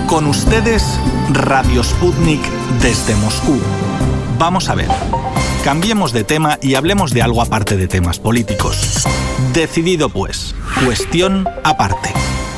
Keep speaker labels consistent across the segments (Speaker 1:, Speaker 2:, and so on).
Speaker 1: Con ustedes, Radio Sputnik desde Moscú. Vamos a ver, cambiemos de tema y hablemos de algo aparte de temas políticos. Decidido pues, cuestión aparte.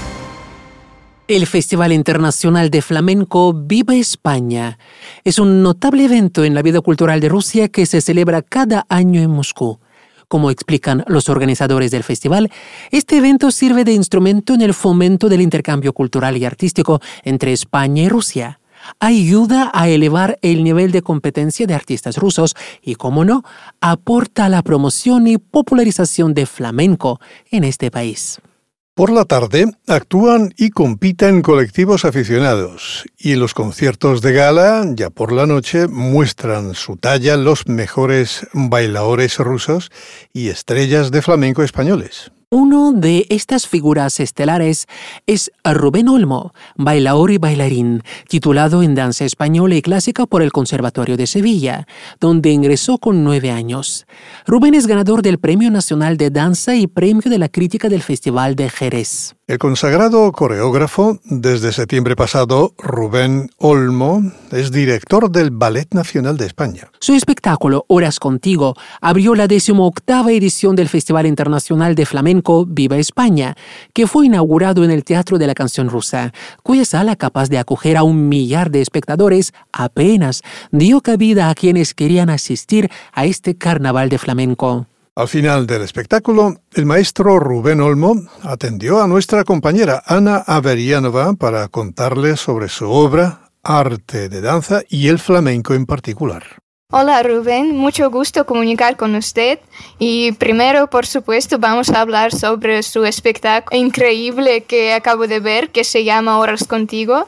Speaker 2: El Festival Internacional de Flamenco Viva España es un notable evento en la vida cultural de Rusia que se celebra cada año en Moscú. Como explican los organizadores del festival, este evento sirve de instrumento en el fomento del intercambio cultural y artístico entre España y Rusia. Ayuda a elevar el nivel de competencia de artistas rusos y, como no, aporta a la promoción y popularización de flamenco en este país.
Speaker 3: Por la tarde actúan y compiten colectivos aficionados y en los conciertos de gala, ya por la noche, muestran su talla los mejores bailadores rusos y estrellas de flamenco españoles.
Speaker 2: Uno de estas figuras estelares es Rubén Olmo, bailaor y bailarín, titulado en danza española y clásica por el Conservatorio de Sevilla, donde ingresó con 9 años. Rubén es ganador del Premio Nacional de Danza y Premio de la Crítica del Festival de Jerez.
Speaker 3: El consagrado coreógrafo, desde septiembre pasado, Rubén Olmo, es director del Ballet Nacional de España.
Speaker 2: Su espectáculo, Horas Contigo, abrió la 18ª edición del Festival Internacional de Flamenco Viva España, que fue inaugurado en el Teatro de la Canción Rusa, cuya sala, capaz de acoger a 1 millar de espectadores, apenas dio cabida a quienes querían asistir a este carnaval de flamenco.
Speaker 3: Al final del espectáculo, el maestro Rubén Olmo atendió a nuestra compañera Ana Averianova para contarle sobre su obra, arte de danza y el flamenco en particular.
Speaker 4: Hola Rubén, mucho gusto comunicar con usted y primero, por supuesto, vamos a hablar sobre su espectáculo increíble que acabo de ver, que se llama Horas Contigo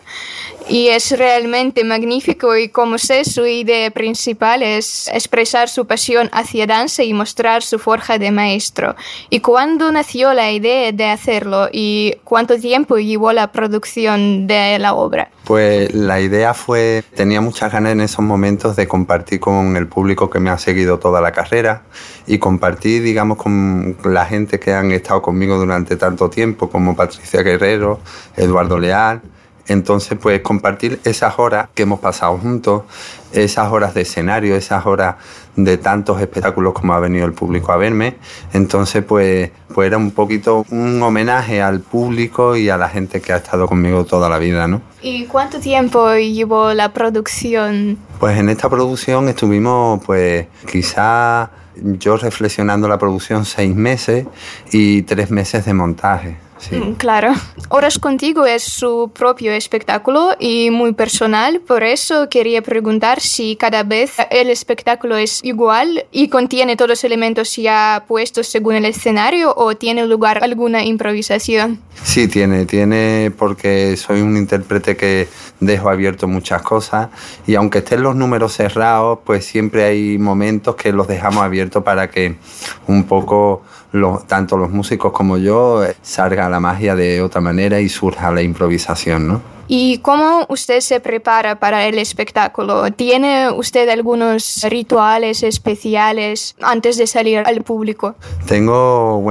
Speaker 4: y es realmente magnífico y como sé, su idea principal es expresar su pasión hacia danza y mostrar su forja de maestro. ¿Y cuándo nació la idea de hacerlo y cuánto tiempo llevó la producción de la obra?
Speaker 5: Pues la idea tenía muchas ganas en esos momentos de compartir con el público que me ha seguido toda la carrera y compartir, digamos, con la gente que han estado conmigo durante tanto tiempo, como Patricia Guerrero, Eduardo Leal. Entonces, pues compartir esas horas que hemos pasado juntos, esas horas de escenario, esas horas de tantos espectáculos como ha venido el público a verme. Entonces, pues era un poquito un homenaje al público y a la gente que ha estado conmigo toda la vida, ¿no?
Speaker 4: ¿Y cuánto tiempo llevó la producción?
Speaker 5: Pues en esta producción estuvimos, pues quizá yo reflexionando la producción 6 meses y 3 meses de montaje. Sí.
Speaker 4: Claro. Horas Contigo es su propio espectáculo y muy personal, por eso quería preguntar si cada vez el espectáculo es igual y contiene todos los elementos ya puestos según el escenario o tiene lugar alguna improvisación.
Speaker 5: Sí, tiene porque soy un intérprete que dejo abierto muchas cosas y aunque estén los números cerrados, pues siempre hay momentos que los dejamos abiertos para que un poco tanto los músicos como yo salga la magia de otra manera y surja la improvisación, ¿no?
Speaker 4: ¿Y cómo usted se prepara para el espectáculo? ¿Tiene usted algunos rituales especiales antes de salir al público?
Speaker 5: Tengo,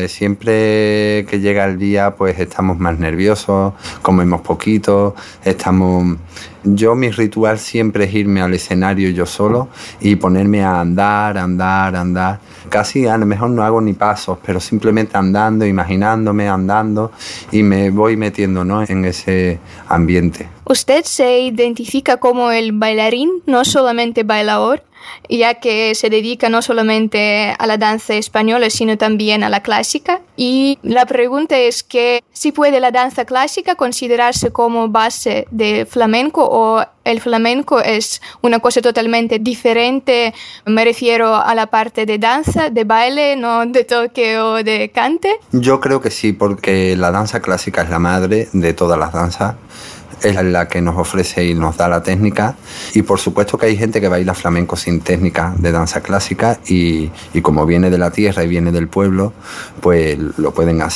Speaker 5: siempre que llega el día, pues estamos más nerviosos, comemos poquito, mi ritual siempre es irme al escenario yo solo y ponerme a andar. Casi a lo mejor no hago ni pasos, pero simplemente andando, imaginándome, andando y me voy metiendo, ¿no?, en ese ambiente.
Speaker 4: Usted se identifica como el bailarín, no solamente bailador, ya que se dedica no solamente a la danza española, sino también a la clásica. Y la pregunta es que si puede la danza clásica considerarse como base de flamenco o el flamenco es una cosa totalmente diferente. Me refiero a la parte de danza, de baile, no de toque o de cante.
Speaker 5: Yo creo que sí, porque la danza clásica es la madre de todas las danzas. Es la que nos ofrece y nos da la técnica y por supuesto que hay gente que baila flamenco sin técnica de danza clásica y como viene de la tierra y viene del pueblo, pues lo pueden hacer.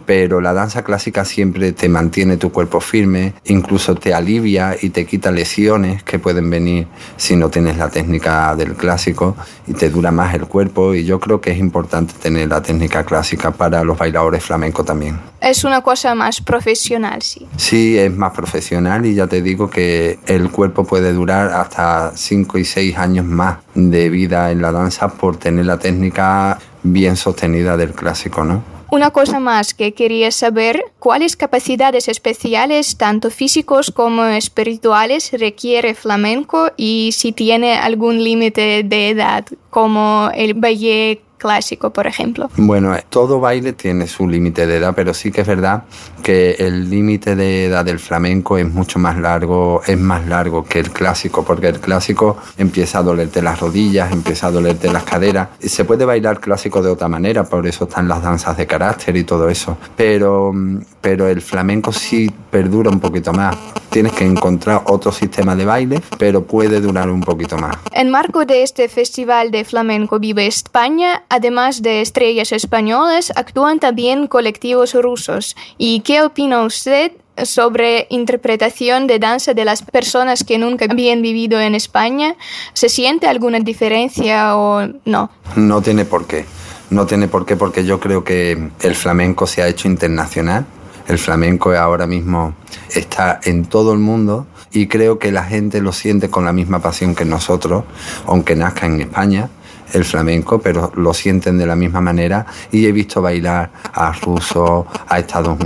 Speaker 5: pero la danza clásica siempre te mantiene tu cuerpo firme, incluso te alivia y te quita lesiones que pueden venir si no tienes la técnica del clásico, y te dura más el cuerpo, y yo creo que es importante tener la técnica clásica para los bailadores flamencos también.
Speaker 4: Es una cosa más profesional, sí.
Speaker 5: Sí, es más profesional, y ya te digo que el cuerpo puede durar hasta 5 y 6 años más de vida en la danza por tener la técnica bien sostenida del clásico, ¿no?
Speaker 4: Una cosa más que quería saber, ¿cuáles capacidades especiales, tanto físicos como espirituales, requiere flamenco y si tiene algún límite de edad, como el ballet clásico, por ejemplo?
Speaker 5: Bueno, todo baile tiene su límite de edad, pero sí que es verdad que el límite de edad del flamenco es mucho más largo, es más largo que el clásico, porque el clásico empieza a dolerte las rodillas, empieza a dolerte las caderas. Se puede bailar clásico de otra manera, por eso están las danzas de carácter y todo eso, pero el flamenco sí perdura un poquito más. Tienes que encontrar otro sistema de baile, pero puede durar un poquito más.
Speaker 4: En marco de este Festival de Flamenco Vive España, además de estrellas españolas, actúan también colectivos rusos. ¿Y qué opina usted sobre interpretación de danza de las personas que nunca habían vivido en España? ¿Se siente alguna diferencia o no?
Speaker 5: No tiene por qué. No tiene por qué, porque yo creo que el flamenco se ha hecho internacional. El flamenco ahora mismo está en todo el mundo y creo que la gente lo siente con la misma pasión que nosotros, aunque nazca en España el flamenco, pero lo sienten de la misma manera, y he visto bailar a rusos, a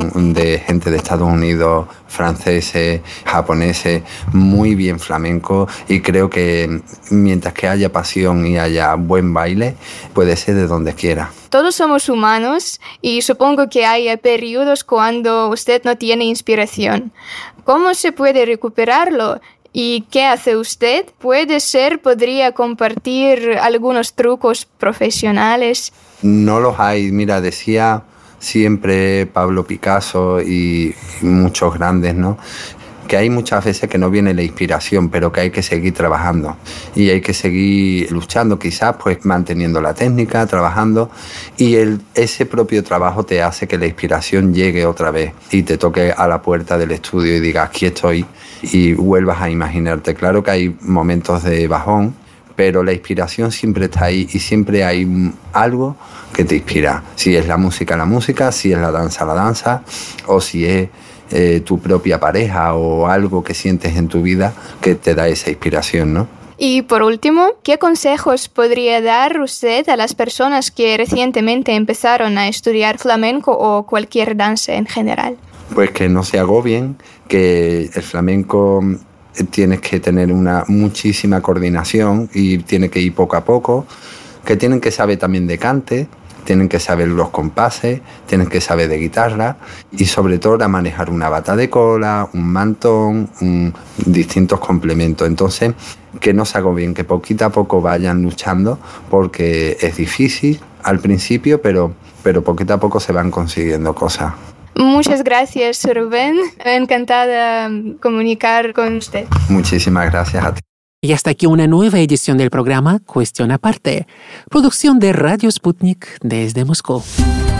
Speaker 5: gente de Estados Unidos, franceses, japoneses, muy bien flamenco, y creo que mientras que haya pasión y haya buen baile, puede ser de donde quiera.
Speaker 4: Todos somos humanos y supongo que hay periodos cuando usted no tiene inspiración. ¿Cómo se puede recuperarlo? ¿Y qué hace usted? ¿Podría compartir algunos trucos profesionales?
Speaker 5: No los hay. Mira, decía siempre Pablo Picasso y muchos grandes, ¿no?, que hay muchas veces que no viene la inspiración, pero que hay que seguir trabajando y hay que seguir luchando, quizás pues manteniendo la técnica, trabajando, y ese propio trabajo te hace que la inspiración llegue otra vez y te toque a la puerta del estudio y digas aquí estoy, y vuelvas a imaginarte. Claro que hay momentos de bajón, pero la inspiración siempre está ahí y siempre hay algo que te inspira. Si es la música, si es la danza, o si es tu propia pareja o algo que sientes en tu vida que te da esa inspiración, ¿no?
Speaker 4: Y por último, ¿qué consejos podría dar usted a las personas que recientemente empezaron a estudiar flamenco o cualquier danza en general?
Speaker 5: Pues que no se agobien, que el flamenco tienes que tener una muchísima coordinación y tiene que ir poco a poco, que tienen que saber también de cante, tienen que saber los compases, tienen que saber de guitarra y sobre todo a manejar una bata de cola, un mantón, distintos complementos. Entonces, que no se agobien, que poquito a poco vayan luchando, porque es difícil al principio, pero poquito a poco se van consiguiendo cosas.
Speaker 4: Muchas gracias, Rubén. Encantada de comunicar con usted.
Speaker 5: Muchísimas gracias a ti.
Speaker 2: Y hasta aquí una nueva edición del programa Cuestión Aparte, producción de Radio Sputnik desde Moscú.